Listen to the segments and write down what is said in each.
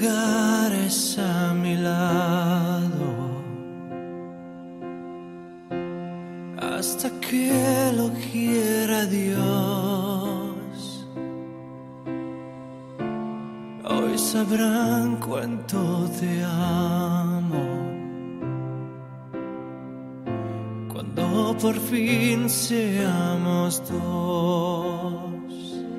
lugares a mi lado hasta que lo quiera Dios. Hoy sabrán cuánto te amo cuando por fin seamos dos.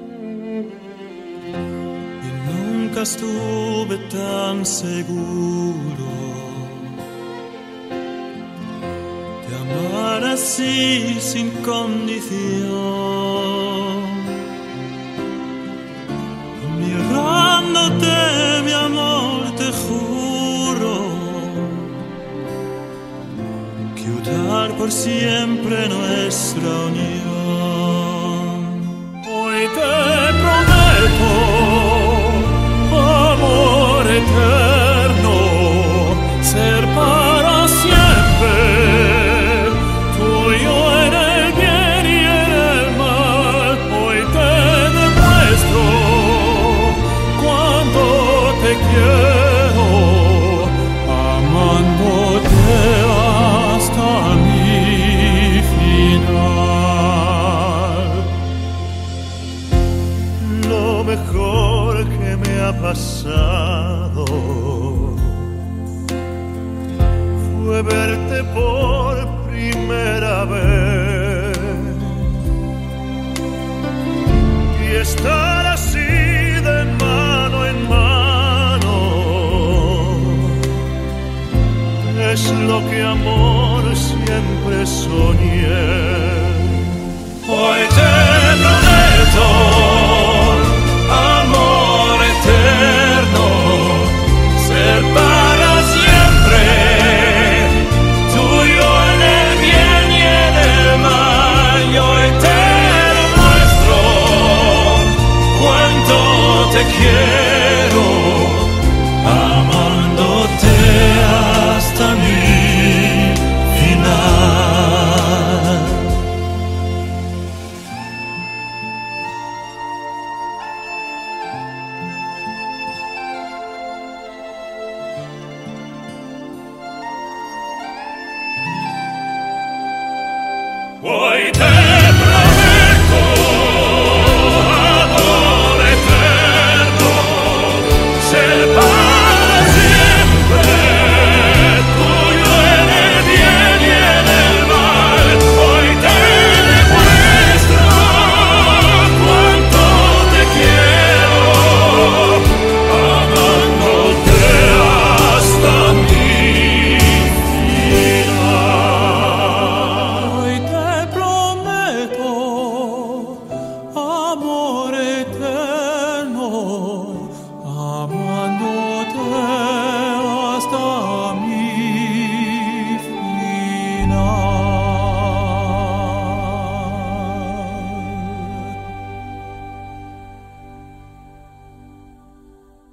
Y nunca estuve tan seguro de amar así sin condición. Mirándote, mi amor, te juro que unir por siempre nuestra unión. Hoy te prometo amor eterno, ser para siempre tuyo en el bien y en el mal. Hoy te demuestro cuánto te quiero, amándote hasta mi final. Lo mejor que me ha pasado fue verte por primera vez y estar así de mano en mano. Es lo que amor siempre soñé. Hoy te prometo amor eterno, ser para siempre tuyo en el bien y en el mal. Y hoy te demuestro cuánto te quiero, amándote hasta mi final. Hoy te prometo amor eterno, ser para siempre tuyo en el bien y en el mal. Hoy te demuestro cuánto te quiero, amándote hasta mi final. Hoy te prometo amor eterno, amándote hasta mi final.